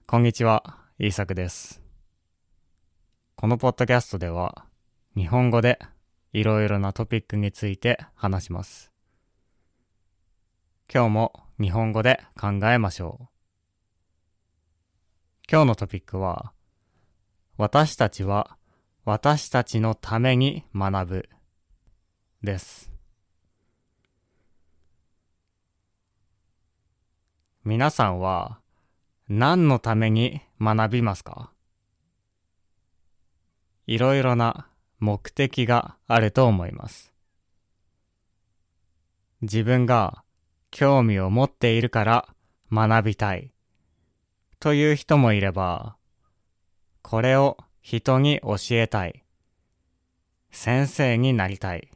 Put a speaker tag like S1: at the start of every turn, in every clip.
S1: こんにちは、イーサクです。このポッドキャストでは、日本語でいろいろなトピックについて話します。今日も日本語で考えましょう。今日のトピックは、私たちは私たちのために学ぶです。皆さんは何のために学びますか？いろいろな目的があると思います。自分が興味を持っているから学びたいという人もいれば、これを人に教えたい、先生になりたい、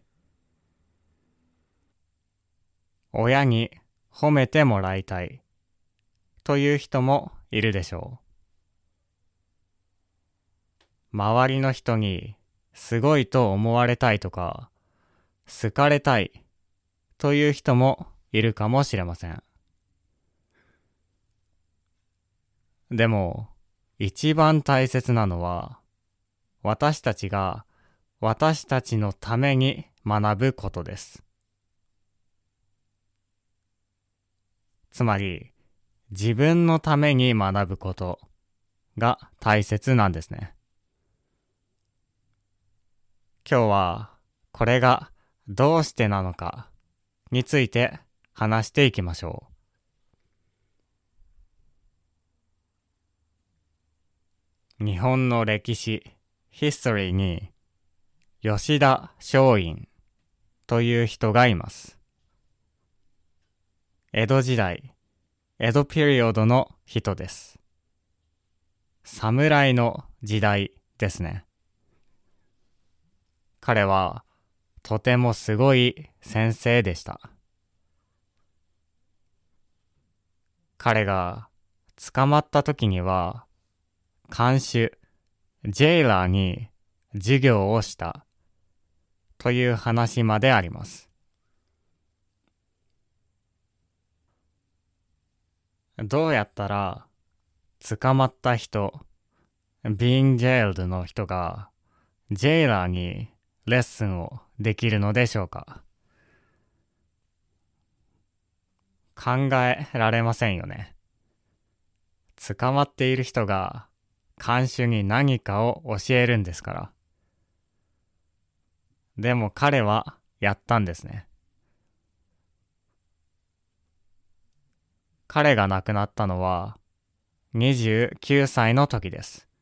S1: 親に褒めてもらいたいという人もいるでしょう。周りの人にすごいと思われたいとか、好かれたいという人もいるかもしれません。でも、一番大切なのは、私たちが私たちのために学ぶことです。つまり、自分のために学ぶことが大切なんですね。今日はこれがどうしてなのかについて話していきましょう。日本の歴史、ヒストリーに吉田松陰という人がいます。江戸時代、江戸ピリオドの人です。侍の時代ですね。彼はとてもすごい先生でした。彼が捕まった時には、看守、ジェイラーに授業をしたという話まであります。どうやったら捕まった人、being jailed の人がジェイラーにレッスンをできるのでしょうか？考えられませんよね。捕まっている人が看守に何かを教えるんですから。でも彼はやったんですね。彼が亡くなったのは29歳の時です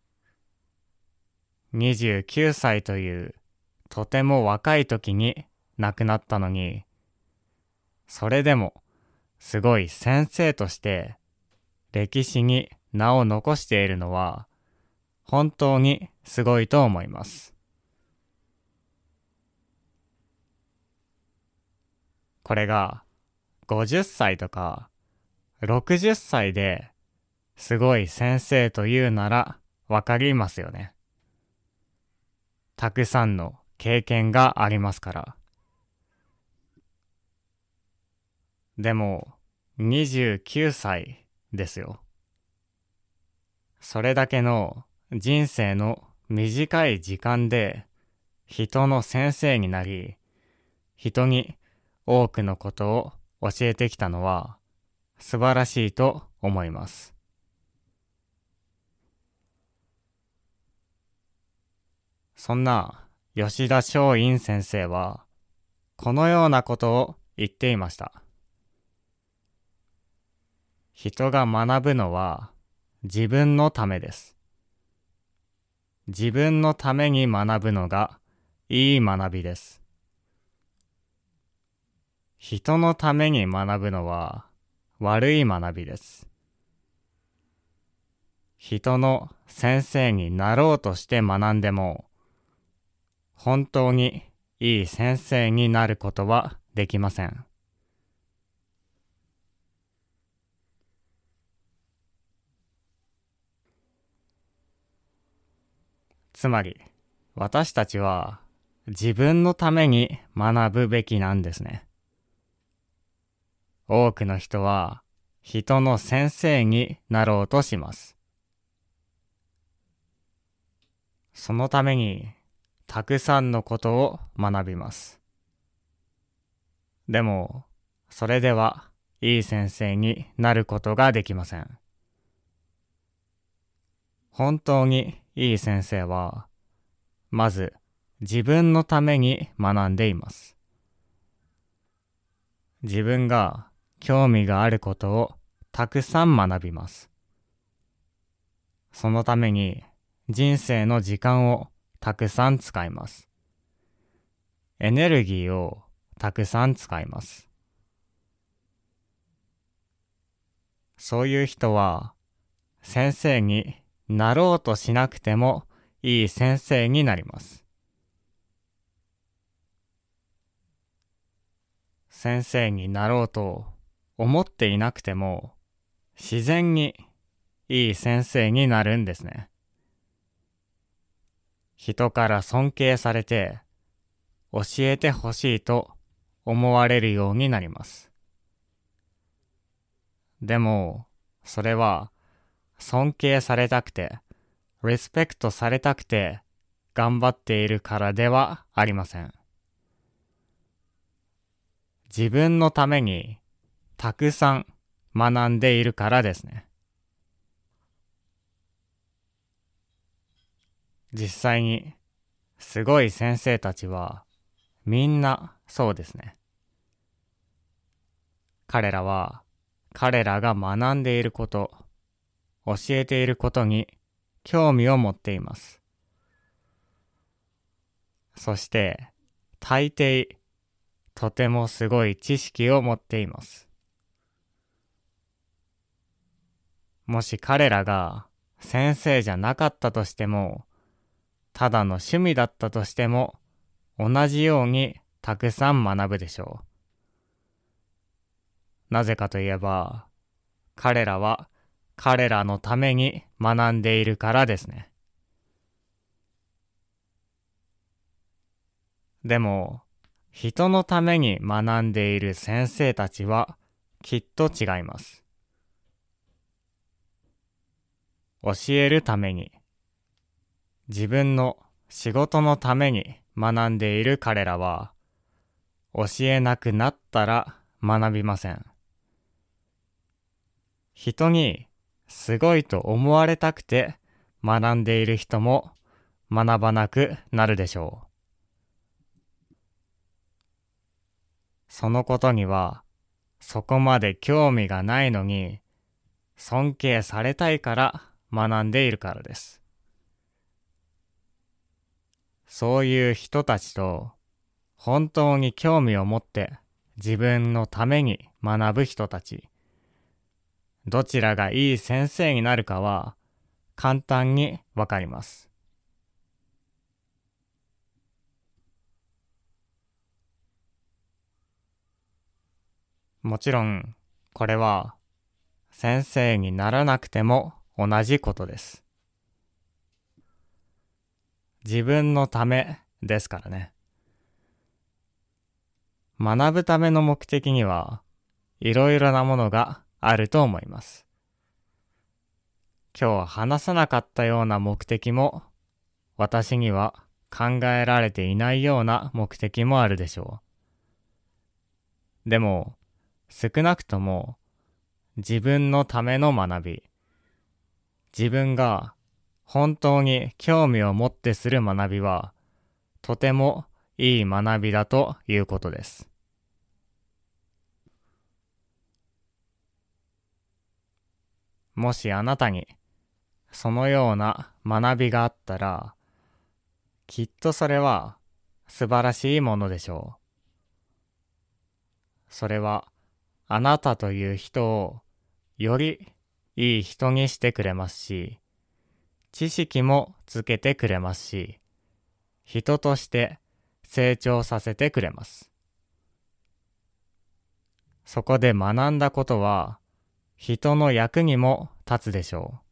S1: 。29歳というとても若い時に亡くなったのに、それでもすごい先生として歴史に名を残しているのは本当にすごいと思います。これが50歳とか60歳ですごい先生というならわかりますよね。たくさんの経験がありますから。でも29歳ですよ。それだけの人生の短い時間で人の先生になり、人に多くのことを教えてきたのは素晴らしいと思います。そんな吉田松陰先生はこのようなことを言っていました。人が学ぶのは自分のためです。自分のために学ぶのがいい学びです。人のために学ぶのは悪い学びです。人の先生になろうとして学んでも、本当にいい先生になることはできません。つまり、私たちは自分のために学ぶべきなんですね。多くの人は人の先生になろうとします。 そのためにたくさんのことを学びます。でも、それではいい先生になることができません。本当にいい先生は、まず自分のために学んでいます。自分が興味があることをたくさん学びます。そのために人生の時間をたくさん使います。エネルギーをたくさん使います。そういう人は先生になろうとしなくてもいい先生になります。先生になろうと思っていなくても自然にいい先生になるんですね。人から尊敬されて教えてほしいと思われるようになります。でもそれは尊敬されたくて、リスペクトされたくて頑張っているからではありません。自分のためにたくさん学んでいるからですね。実際にすごい先生たちはみんなそうですね。彼らは彼らが学んでいること、教えていることに興味を持っています。そして大抵とてもすごい知識を持っています。もし彼らが先生じゃなかったとしても、ただの趣味だったとしても、同じようにたくさん学ぶでしょう。なぜかといえば、彼らは彼らのために学んでいるからですね。でも、人のために学んでいる先生たちはきっと違います。教えるために、自分の仕事のために学んでいる彼らは、教えなくなったら学びません。人にすごいと思われたくて学んでいる人も学ばなくなるでしょう。そのことにはそこまで興味がないのに尊敬されたいから学んでいるからです。そういう人たちと本当に興味を持って自分のために学ぶ人たち、どちらがいい先生になるかは簡単にわかります。もちろんこれは先生にならなくても同じことです。自分のためですからね。学ぶための目的にはいろいろなものがあると思います。今日話さなかったような目的も私には考えられていないような目的もあるでしょう。でも少なくとも自分のための学び、自分が本当に興味を持ってする学びはとてもいい学びだということです。もしあなたにそのような学びがあったら、きっとそれは素晴らしいものでしょう。それはあなたという人をよりいい人にしてくれますし、知識もつけてくれますし、人として成長させてくれます。そこで学んだことは人の役にも立つでしょう。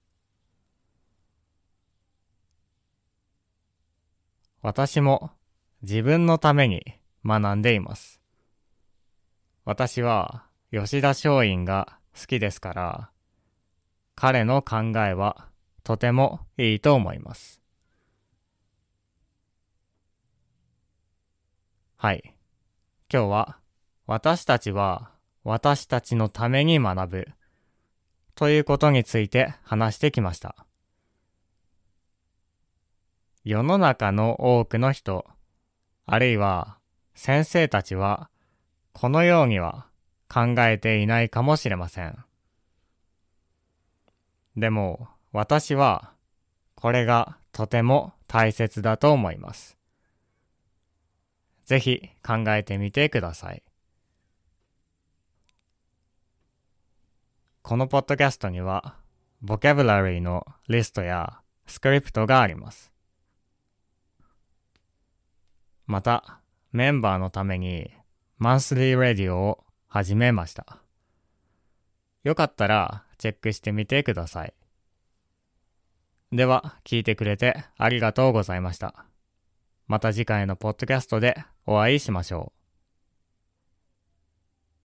S1: 私も自分のために学んでいます。私は吉田松陰が好きですから、彼の考えはとてもいいと思います。 はい。今日は私たちは私たちのために学ぶということについて話してきました。世の中の多くの人、あるいは先生たちはこのようには考えていないかもしれません。でも私はこれがとても大切だと思います。ぜひ考えてみてください。このポッドキャストにはボキャブラリーのリストやスクリプトがあります。またメンバーのためにマンスリーレディオを始めました。よかったらチェックしてみてください。では聞いてくれてありがとうございました。また次回のポッドキャストでお会いしましょう。